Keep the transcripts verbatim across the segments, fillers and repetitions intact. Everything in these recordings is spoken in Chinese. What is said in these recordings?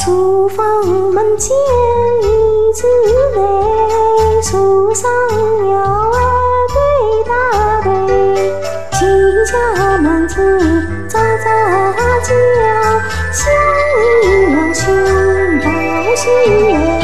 书房门前一字泪，树上鸟儿对答对，几家门子喳喳叫，相依两兄报喜来。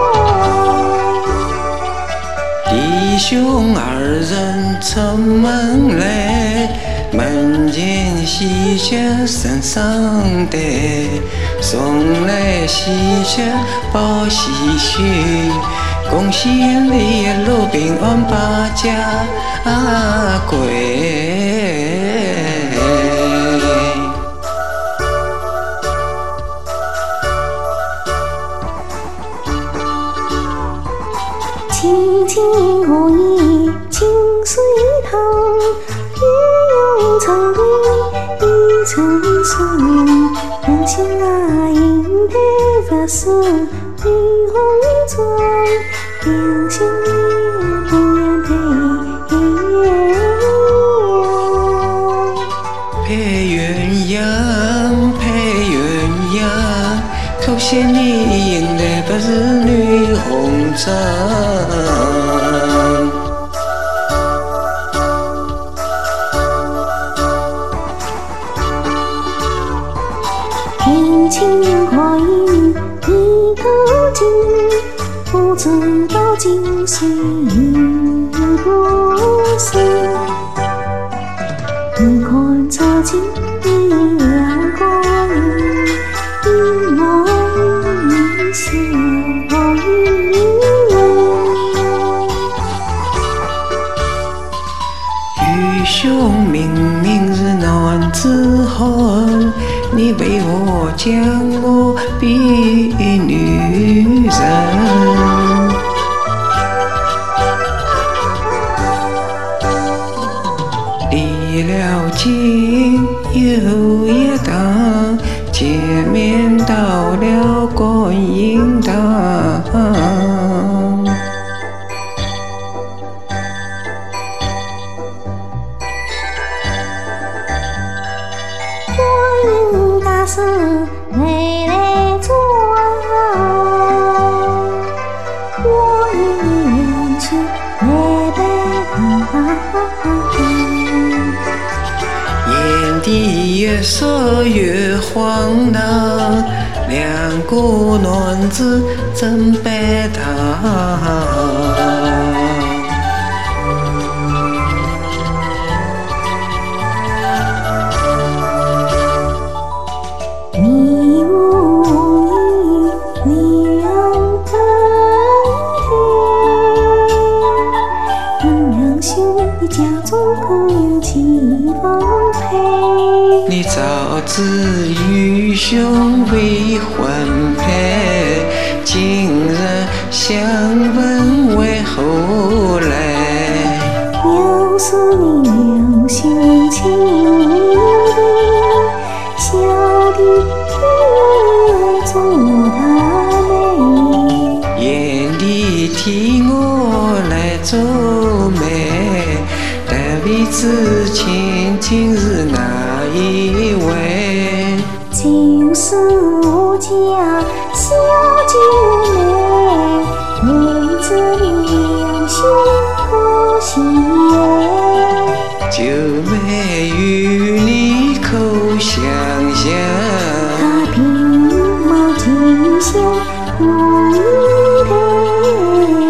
弟兄二人出门来，门前喜鹊声声对，送来喜鹊报喜讯，恭喜你一路平安把家归。 青青荷叶清水塘，月有长堤一层霜。两兄啊迎头不是女红妆，两兄也不愿配鸳鸯。配鸳鸯，配鸳鸯，可惜你迎来不是女红妆。天青花影一头金，不知道今夕有多深。你看这金的亮光，一梦一笑一梦。愚兄明明是男子汉，你为我将我比女人。离了情又一趟，见面到了观音堂。观音大师来来转，我与两兄来拜堂。眼底越说越荒唐，两个男子真拜堂。你无意两分配，问两兄你家中可有几房配？你早知愚兄未婚配，今日相问为何来？要是你两兄情意，小弟听做他媒，眼里替我来做媒，但未知亲亲是哪一位？就是我家小九妹，妹子两兄可惜耶。九妹与你口相像，她平毛金香无一配。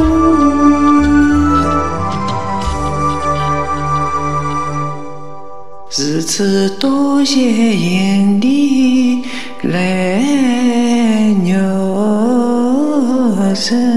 日子多谢眼里来鸟人。